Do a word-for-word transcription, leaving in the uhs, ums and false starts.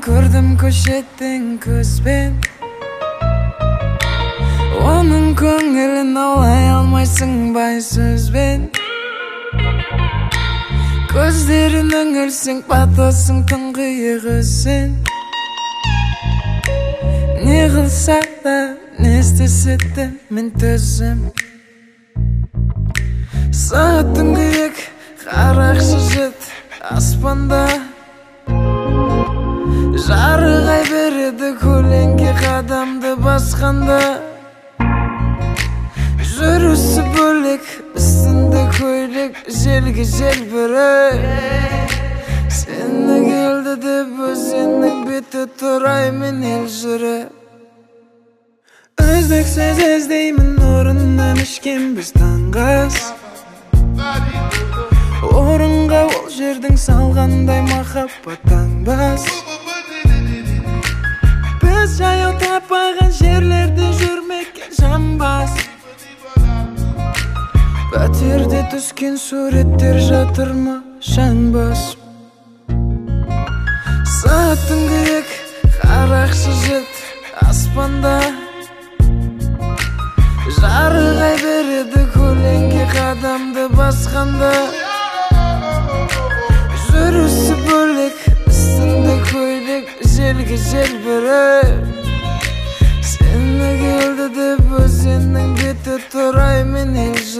Көрдім көшеттен көзбен, оның көңілін аулай алмайсың бай сөзбен. Көздерін үңілсең батасың тұңғиығы сен. Не қылсақ да, не істесек те мен төзім. Сағаттың күйек, қарақшы жет аспанда. Жарығай береді көлеңке қадамды басқанда. Жүрісі бөлек, үстінде көйлек, желге желбірек. Сені келді деп өзеннің беті тұрай мен ел жүріп. Үздіксіз іздеймін орыннан ішкен біз таңғас. Орынға ол жердің салғандай махаббат таңбас. Біз жаяу таппаған жерлерде жүрмекке жамбас. Пәтерде түскен суреттер жатыр ма шаңбас. Сағаттың күйек, қарақшы жет аспанда. Жарығай береді көлеңке қадамды басқанда. Жүрісі бөлек, үстінде көйлек, желге желбірек. Сені келді деп өзеннің беті тұрай мен ел